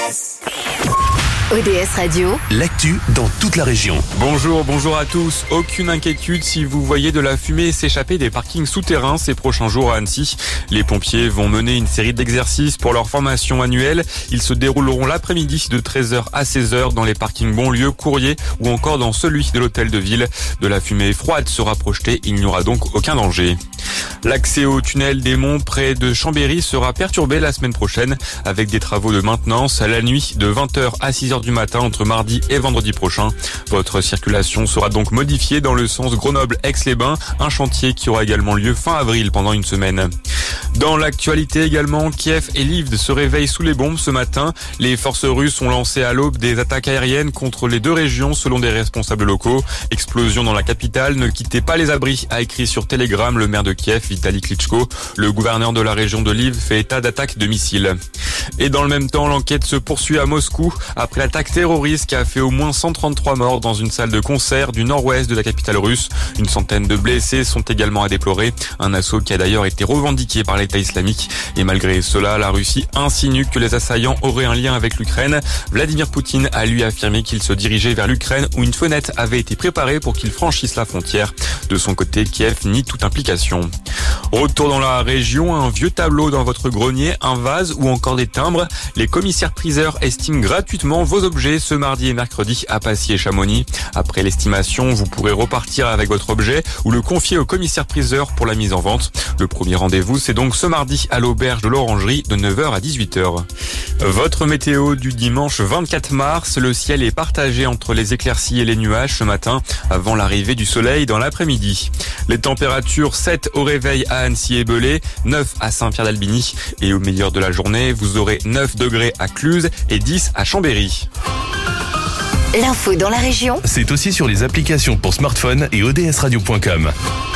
ODS Radio, l'actu dans toute la région. Bonjour à tous. Aucune inquiétude si vous voyez de la fumée s'échapper des parkings souterrains ces prochains jours à Annecy. Les pompiers vont mener une série d'exercices pour leur formation annuelle. Ils se dérouleront l'après-midi de 13h à 16h dans les parkings Bonlieu, Courrier ou encore dans celui de l'hôtel de ville. De la fumée froide sera projetée, il n'y aura donc aucun danger. L'accès au tunnel des Monts près de Chambéry sera perturbé la semaine prochaine avec des travaux de maintenance à la nuit de 20h à 6h du matin entre mardi et vendredi prochain. Votre circulation sera donc modifiée dans le sens Grenoble-Aix-les-Bains, un chantier qui aura également lieu fin avril pendant une semaine. Dans l'actualité également, Kiev et Lviv se réveillent sous les bombes ce matin. Les forces russes ont lancé à l'aube des attaques aériennes contre les deux régions selon des responsables locaux. Explosion dans la capitale, ne quittez pas les abris, a écrit sur Telegram le maire de Kiev, Vitali Klitschko. Le gouverneur de la région de Lviv fait état d'attaques de missiles. Et dans le même temps, l'enquête se poursuit à Moscou après l'attaque terroriste qui a fait au moins 133 morts dans une salle de concert du nord-ouest de la capitale russe. Une centaine de blessés sont également à déplorer. Un assaut qui a d'ailleurs été revendiqué par l'État islamique. Et malgré cela, la Russie insinue que les assaillants auraient un lien avec l'Ukraine. Vladimir Poutine a lui affirmé qu'il se dirigeait vers l'Ukraine où une fenêtre avait été préparée pour qu'il franchisse la frontière. De son côté, Kiev nie toute implication. Retour dans la région, un vieux tableau dans votre grenier, un vase ou encore des timbres. Les commissaires-priseurs estiment gratuitement vos objets ce mardi et mercredi à Passy et Chamonix. Après l'estimation, vous pourrez repartir avec votre objet ou le confier au commissaire-priseur pour la mise en vente. Le premier rendez-vous, c'est donc ce mardi à l'auberge de l'Orangerie de 9h à 18h. Votre météo du dimanche 24 mars, le ciel est partagé entre les éclaircies et les nuages ce matin avant l'arrivée du soleil dans l'après-midi. Les températures 7 au réveil à Annecy et Belay, 9 à Saint-Pierre-d'Albigny et au meilleur de la journée, vous aurez 9 degrés à Cluses et 10 à Chambéry. l'info dans la région, C'est aussi sur les applications pour smartphone et odsradio.com.